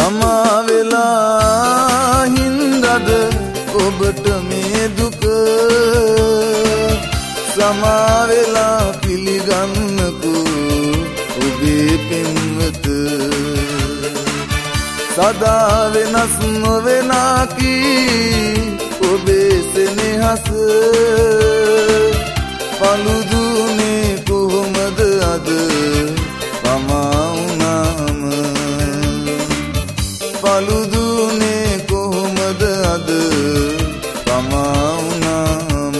තමා වෙලා හින්දාද ඔබට මේ දුක සමා වෙලා පිළිගන්නකෝ ඔබේ පින්වත සදා වෙනස් නොවෙනා කී ඔබේ සෙනෙහස පළුදුනේ කොහොමද අද පමා වුණාම පළුදුනේ කොහොමද අද පමා වුණාම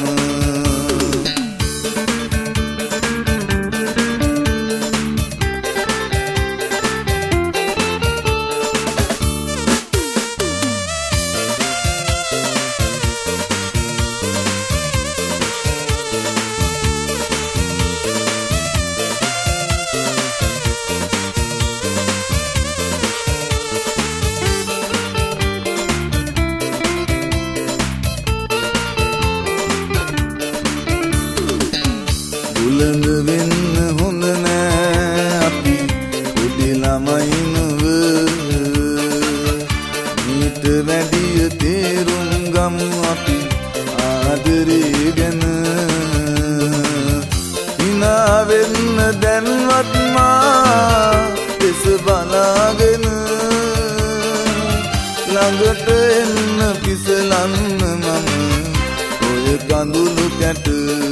උලඟ වෙන්න හොඳ නෑ අපි පොඩි ළමයි නොව මීට වැඩිය තේරුම් ගමු අපි ආදරේ ගැන hina වෙන්න දැන්වත් මා දෙස බලාගෙන ළඟට එන්න පිසලන්න මම ඔය කඳුළු කැට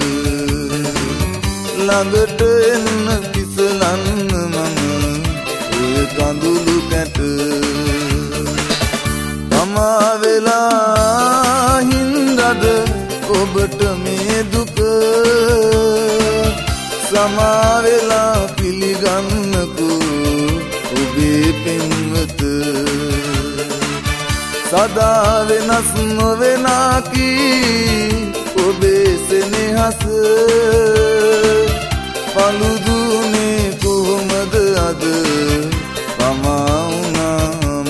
ළඟට එන්න පිසලන්න මම ඔය කඳුළු කැට තමා වෙලා හින්දාද ඔබට මේ දුක සමා වෙලා පිළිගන්නකෝ ඔබේ පින්වත සදා වෙනස් නොවෙනා කී ඔබේ සෙනෙහස පළුදුනේ කොහොමද අද පමා වුණාම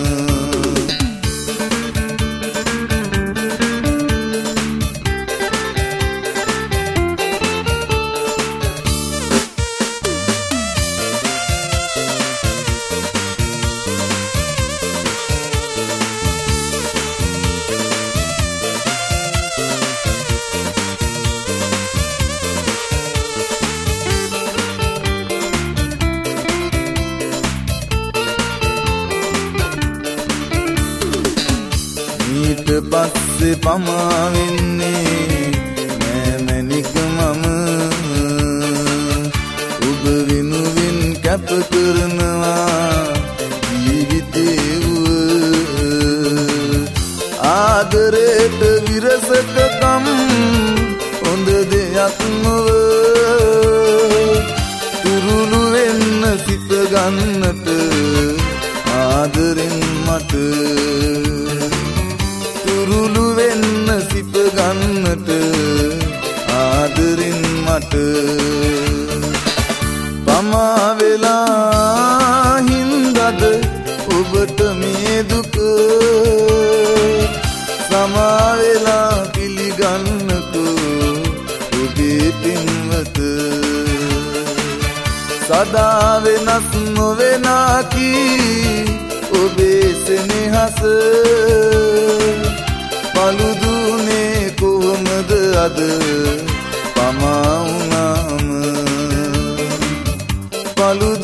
ඊට පස්සේ පමා වෙන්නේ නෑ මැනික මම ඔබ වෙනුවෙන් කැප කරනවා ජීවිතේ ආදරයට විරසකම් හොඳ දෙයක් නොව තුරුළු වෙන්න සිත ගන්නට ආදරෙන් මට තුරුළු වෙන්න සිප ගන්නට ආදරින් මට පමා වෙලා හින්දාද ඔබට මේ දුක සමා වෙලා පිළිගන්නකෝ ඔබේ පින්වත සදා වෙනස් නොවෙනා කී ඔබේ සෙනෙහස පළුදුනේ කොහොමද අද පමා වුණාම පළුදුනේ